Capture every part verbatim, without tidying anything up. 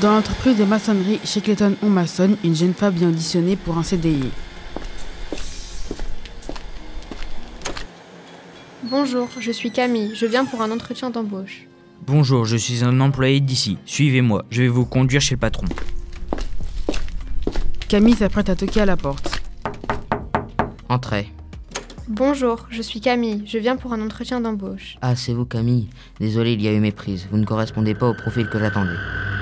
Dans l'entreprise de maçonnerie chez Clayton On Maçonne, une jeune femme vient auditionner pour un C D I. Bonjour, je suis Camille, je viens pour un entretien d'embauche. Bonjour, je suis un employé d'ici. Suivez-moi, je vais vous conduire chez le patron. Camille s'apprête à toquer à la porte. Entrez. Bonjour, je suis Camille, je viens pour un entretien d'embauche. Ah, c'est vous Camille. Désolé, il y a eu méprise. Vous ne correspondez pas au profil que j'attendais.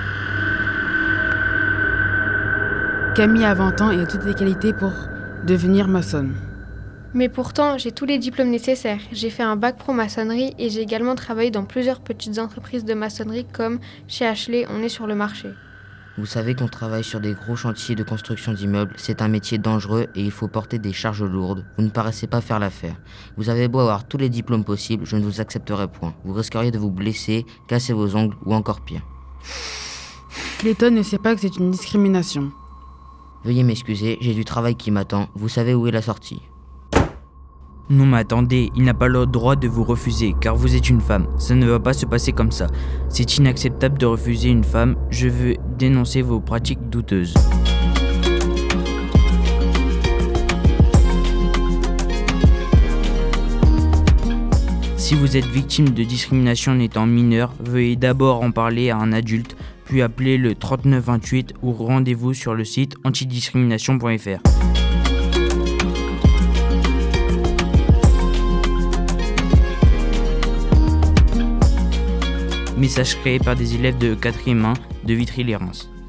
Camille a vingt ans et a toutes les qualités pour devenir maçonne. Mais pourtant, j'ai tous les diplômes nécessaires. J'ai fait un bac pro maçonnerie et j'ai également travaillé dans plusieurs petites entreprises de maçonnerie comme chez Ashley, on est sur le marché. Vous savez qu'on travaille sur des gros chantiers de construction d'immeubles. C'est un métier dangereux et il faut porter des charges lourdes. Vous ne paraissez pas faire l'affaire. Vous avez beau avoir tous les diplômes possibles, je ne vous accepterai point. Vous risqueriez de vous blesser, casser vos ongles ou encore pire. Clayton ne sait pas que c'est une discrimination. Veuillez m'excuser, j'ai du travail qui m'attend. Vous savez où est la sortie? Non mais attendez, il n'a pas le droit de vous refuser, car vous êtes une femme. Ça ne va pas se passer comme ça. C'est inacceptable de refuser une femme. Je veux dénoncer vos pratiques douteuses. Si vous êtes victime de discrimination en étant mineur, veuillez d'abord en parler à un adulte, puis appeler le trente-neuf vingt-huit ou rendez-vous sur le site antidiscrimination point f r. Message créé par des élèves de quatrième un de Vitry-les-Reims.